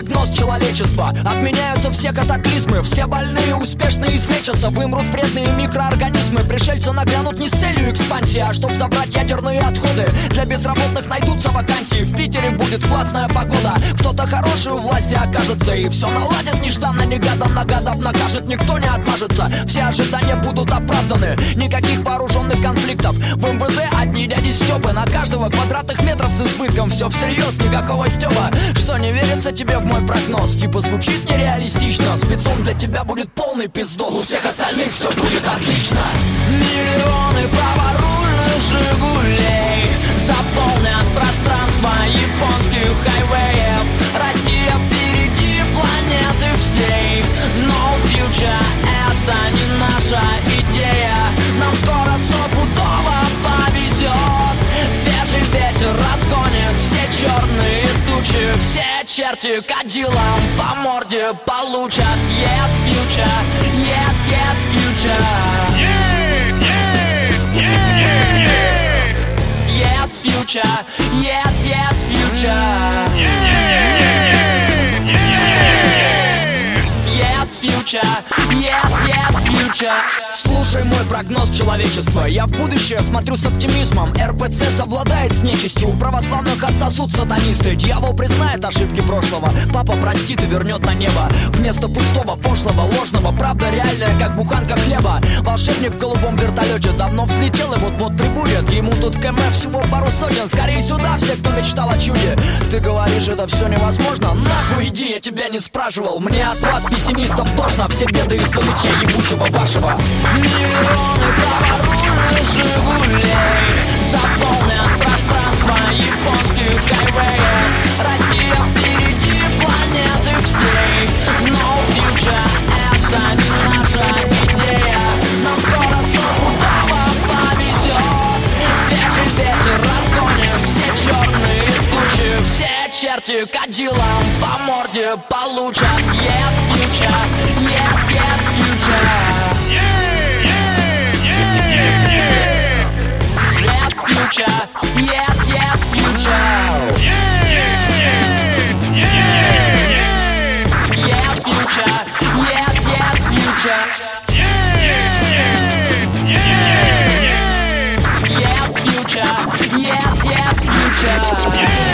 прогноз человечества. Отменяются все катаклизмы, все больные успешно излечатся. Вымрут вредные микроорганизмы. Пришельцы нагрянут не с целью экспансии, а чтоб забрать ядерные отходы. Для безработных найдутся вакансии. В Питере будет классная погода. Кто-то хороший у власти окажется, и все наладит нежданно-негаданно, гадов накажет. Никто не отмажется, все ожидания будут оправданы. Никаких вооруженных конфликтов. В МВД одни дяди Стёпы. На каждого квадратных метров с избытком. Все всерьез, никакого стёба. Что, не верится тебе в мой прогноз? Типа звучит нереалистично. Спецом для тебя будет полный пиздос. У всех остальных все будет отлично. Миллионы праворульных «Жигулей» заполнят пространство японских хайвеев. Россия впереди планеты всей. No future — это не наша идея. Нам скоро стопудово повезет. Свежий ветер разгонит все черные тучи. Все черти кадилом по морде получат. Yes, future, yes, yes, future. Yeah, yeah, yeah, yeah, yeah. Yes, future, yes, yes, future. Yeah, yeah, yeah, yeah, yeah, yeah. Yes, future, yes, yes, future. Слушай мой прогноз человечества. Я в будущее смотрю с оптимизмом. РПЦ совладает с нечистью. У православных отсосут сатанисты. Дьявол признает ошибки прошлого. Папа простит и вернет на небо. Вместо пустого, пошлого, ложного. Правда реальная, как буханка хлеба. Волшебник в голубом вертолете давно взлетел и вот-вот прибудет. Ему тут КМ всего пару сотен. Скорее сюда все, кто мечтал о чуде. Ты говоришь, это все невозможно? Нахуй иди, я тебя не спрашивал. Мне от вас, пессимистов, тошно. Все беды из-за лыча ебучего вашего. Миллионы праворульных «Жигулей» заполнят пространство японских хайвеев. Россия впереди планеты всей. No future — это не наша идея. Нам скоро стопудово повезет. Свежий ветер разгонит все черные тучи. Все черти кадилом по морде получат. Yes, future, yes, yes, future. Yes, future, yes, yes, future. Yeah, yeah, yeah, yeah, yeah. Yes, future, yes, yes, future. Yeah, yeah, yeah, yeah, yeah. Yes, future, yes, yes, future. Yeah.